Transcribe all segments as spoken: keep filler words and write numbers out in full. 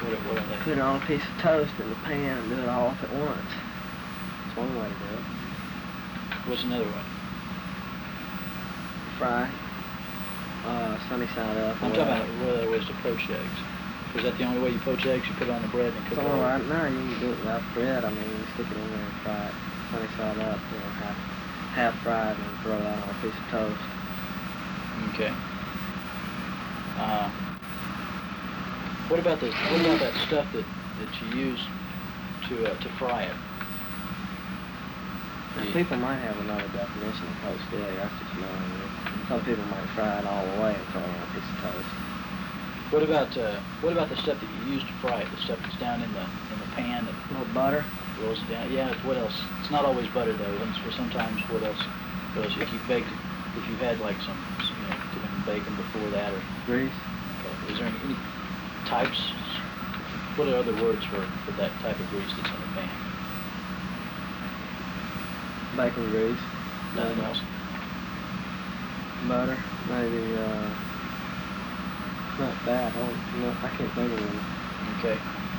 What, what are they? Put it on a piece of toast in the pan and do it all off at once. That's one way to do it. What's another way? Fry. Uh, sunny side up. I'm talking about what other ways to poach eggs. Is that the only way you poach eggs? You put it on the bread and cook it? All right, no, you can do it without bread. I mean, you stick it in there and fry it sunny side up, you know, half, half fried, and throw that on a piece of toast. Okay. Uh, what about the what about that stuff that, that you use to uh, to fry it? Now, people might have another definition of poached egg. That's just mine. Some people might fry it all the way and throw it on a piece of toast. What about uh, what about the stuff that you use to fry it? The stuff that's down in the in the pan that A little butter. rolls it down. Yeah. What else? It's not always butter though. And for sometimes what else? What else? If you baked, if you had like some, you know, some bacon before that, or Grease. okay. Is there any, any types? What are other words for, for that type of grease that's in the pan? Bacon grease. Nothing else. Butter. Maybe, uh, not that. I, don't, no, I can't think of it. Okay.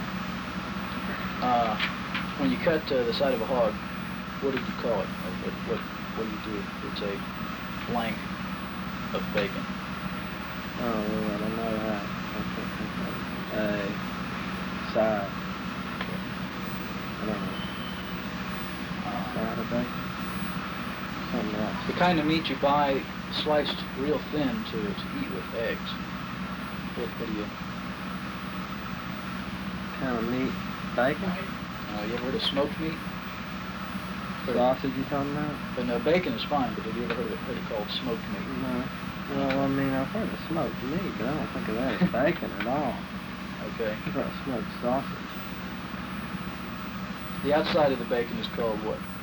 Uh, when you cut uh, the side of a hog, what did you call it? Or what, what, what do you do? It's a flank of bacon. Oh, well, I don't know that. I can't think of it. A side. I don't know. Uh, Side of bacon? Something else. the kind of meat you buy sliced real thin to, to eat with eggs. What, what do you... Kind of meat? Bacon? Uh, you ever heard of smoked meat? Sausage you talking about? But no, bacon is fine, but have you ever heard of it, heard it called smoked meat? No. Well, I mean, I've heard of smoked meat, but I don't think of that as bacon at all. Okay. I've heard of smoked sausage. The outside of the bacon is called what?